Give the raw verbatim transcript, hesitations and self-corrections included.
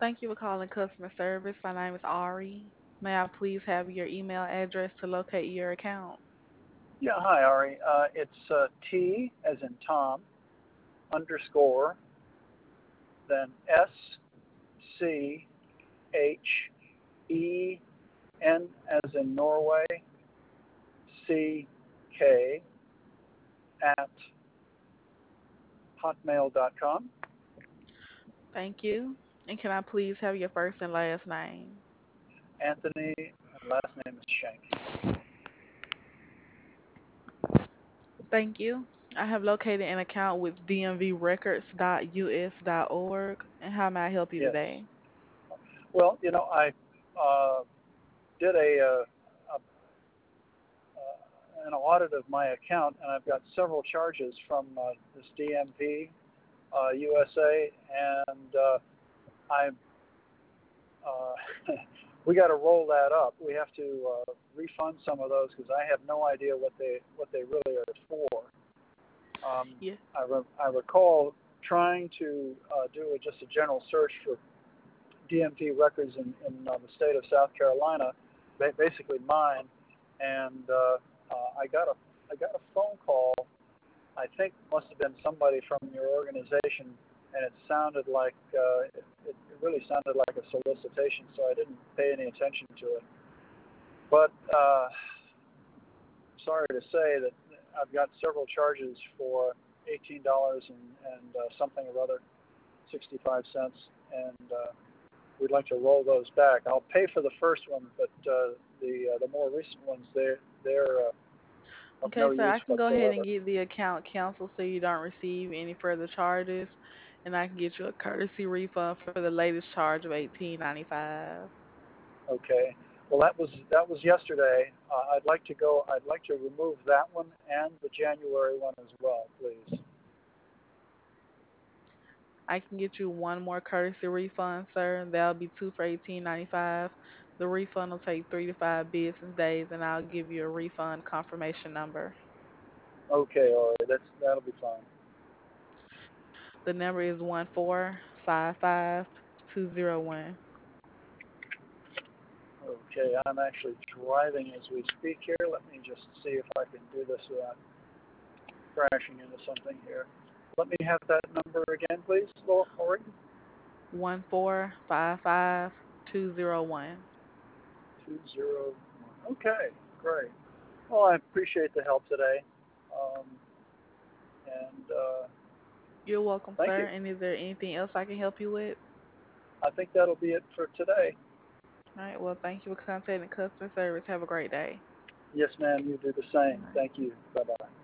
Thank you for calling customer service. My name is Ari. May I please have your email address to locate your account? Yeah, hi, Ari. Uh, it's uh, T as in Tom, underscore, then S C H E N as in Norway, C K at hotmail dot com. Thank you. And can I please have your first and last name? Anthony, and last name is Shank. Thank you. I have located an account with d m v records dot u s dot org. And how may I help you Yes. today? Well, you know, I uh, did a, uh, a uh, an audit of my account, and I've got several charges from uh, this D M V uh, U S A, and uh, I uh, we got to roll that up. We have to uh, refund some of those because I have no idea what they what they really are for. Um, Yeah. I, re- I recall trying to uh, do a, just a general search for D M V records in, in uh, the state of South Carolina, ba- basically mine, and uh, uh, I got a I got a phone call. I think must have been somebody from your organization, and it sounded like uh, it, it really sounded like a solicitation, so I didn't pay any attention to it. But uh, sorry to say that I've got several charges for eighteen dollars and, and uh, something or other, sixty-five cents, and uh, we'd like to roll those back. I'll pay for the first one, but uh, the uh, the more recent ones, they're they're uh, of Okay, no so use I can go ahead and whatsoever. get the account canceled so you don't receive any further charges, and I can get you a courtesy refund for the latest charge of eighteen ninety five. Okay. Well, that was that was yesterday. Uh, I'd like to go. I'd like to remove that one and the January one as well, please. I can get you one more courtesy refund, sir. That'll be two for eighteen ninety five. The refund will take three to five business days, and I'll give you a refund confirmation number. Okay. All right. That's that'll be fine. The number is one four five five two zero one. Okay. I'm actually driving as we speak here. Let me just see if I can do this without crashing into something here. Let me have that number again, please, Lori. One four five five two zero one. Two zero one. Okay. Great. Well, I appreciate the help today, um, and uh, You're welcome, thank sir. you. And is there anything else I can help you with? I think that'll be it for today. All right. Well, thank you for contacting customer service. Have a great day. Yes, ma'am. You do the All same. right. Thank you. Bye bye.